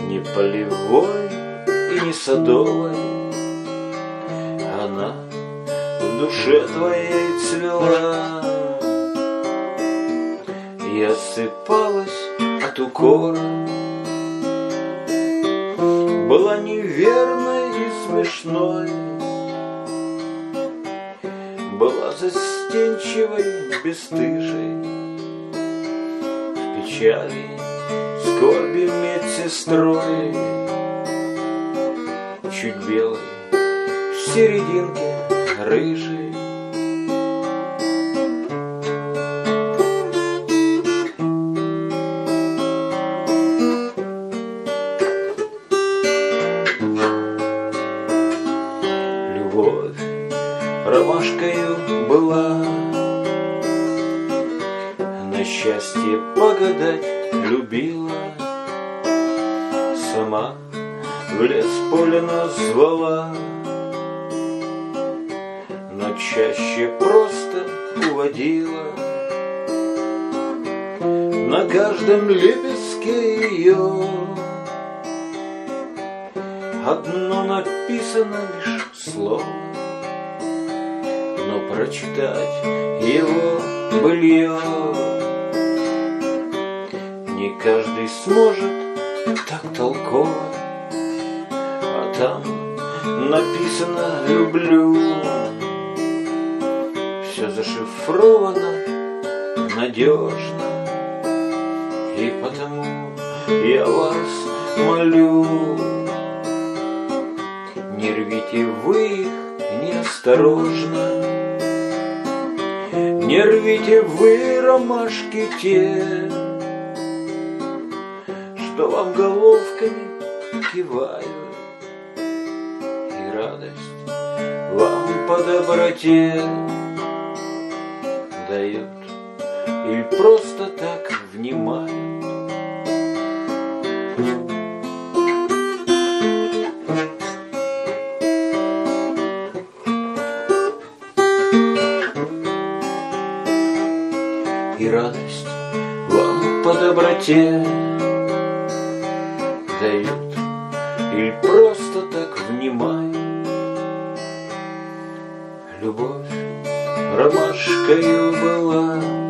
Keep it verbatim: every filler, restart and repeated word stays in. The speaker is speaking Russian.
Не полевой и не садовой, она в душе твоей цвела. И осыпалась от укора, была неверной и смешной, была застенчивой, бесстыжей, в печали, скорби медсестрой, чуть белой, в серединке рыжей. Любовь ромашкою была, на счастье погадать любила, сама в лес поле назвала, но чаще просто уводила. На каждом лепестке ее одно написано лишь слово, но прочитать его былье не каждый сможет так толково. А там написано «люблю», все зашифровано надежно, и потому я вас молю, не рвите вы их неосторожно, не рвите вы ромашки те, что вам головками кивают, и радость вам по доброте дают или просто так внимают. И радость вам по доброте дают или просто так внимают. Любовь ромашкою была,